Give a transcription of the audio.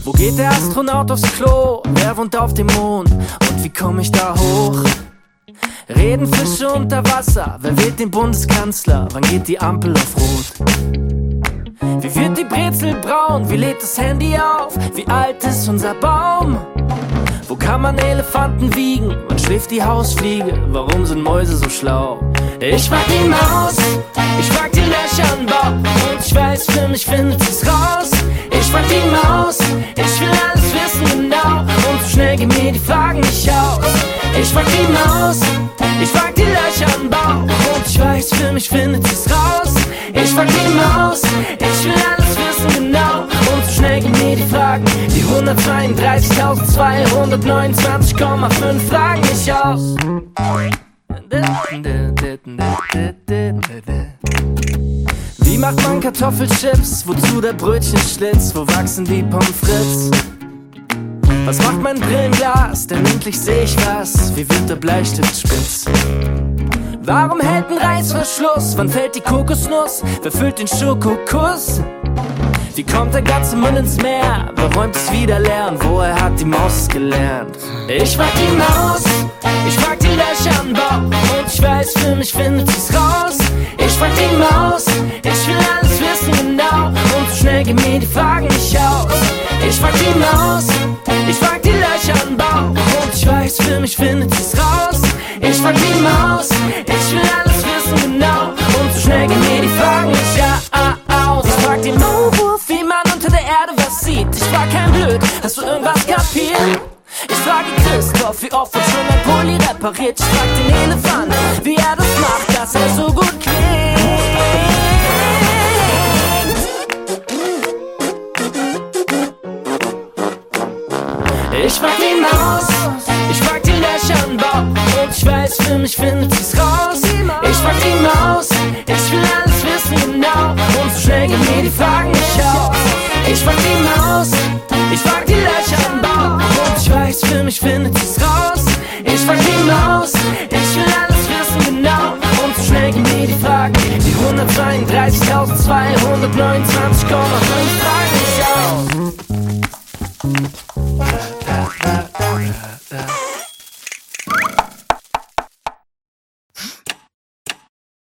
Wo geht der Astronaut aufs Klo? Wer wohnt auf dem Mond? Und wie komme ich da hoch? Reden Fische unter Wasser? Wer wählt den Bundeskanzler? Wann geht die Ampel auf Rot? Wie wird die Brezel braun? Wie lädt das Handy auf? Wie alt ist unser Baum? Wo kann man Elefanten wiegen? Wann schläft die Hausfliege? Warum sind Mäuse so schlau? Ich frag die Maus, ich frag die Löcher im Bauch, und ich weiß, für mich findet sie's raus. Ich frag die Maus, ich will alles wissen genau, und so schnell gehen mir die Fragen nicht aus. Ich frag die Maus, ich frag die Löcher im Bauch, und ich weiß, für mich findet sie's raus. Ich frag die Maus, ich will alles wissen genau, und so schnell gehen mir die Fragen, die 132.229,5 Fragen nicht aus. Wie macht man Kartoffelchips? Wozu der Brötchenschlitz? Wo wachsen die Pommes frites? Was macht mein Brillenglas? Denn endlich seh ich was. Wie wird der Bleistift spitz? Warum hält ein Reißverschluss? Wann fällt die Kokosnuss? Wer füllt den Schokokuss? Wie kommt der ganze Müll ins Meer? Wer räumt es wieder leer? Und woher hat die Maus gelernt? Ich frag die Maus, ich frag die Löcher im Bauch, und ich weiß, für mich findet sie's raus. Ich frag die Maus, ich will alles wissen genau, und so schnell gehen mir die Fragen nicht aus. Ich frag die Maus, ich frag die Löcher im Bauch, und ich weiß, für mich findet sie's raus. Ich frag die Maus, ich will alles wissen genau, und so schnell gehen mir die Fragen nicht aus. Ich frag den Maulwurf, wie man unter der Erde was sieht. Ich frag kein Blöd, hast du irgendwas kapiert? Ich frage Christoph, wie oft wird schon ein Pulli repariert? Ich frag den Elefant, wie er das macht, dass er so gut klingt. Ich frag die Maus, ich frag die Löcher im Bauch, und ich weiß, für mich findet sie's raus. Ich frag die Maus, ich will alles wissen genau, und so schnell gehen mir die Fragen nicht aus. Ich frag die Maus, ich frag die Löcher im Bauch, und ich weiß, für mich findet sie's raus. Ich frag die Maus, ich will alles wissen genau, und so schnell gehen mir die Fragen, die 132.229,5 Fragen.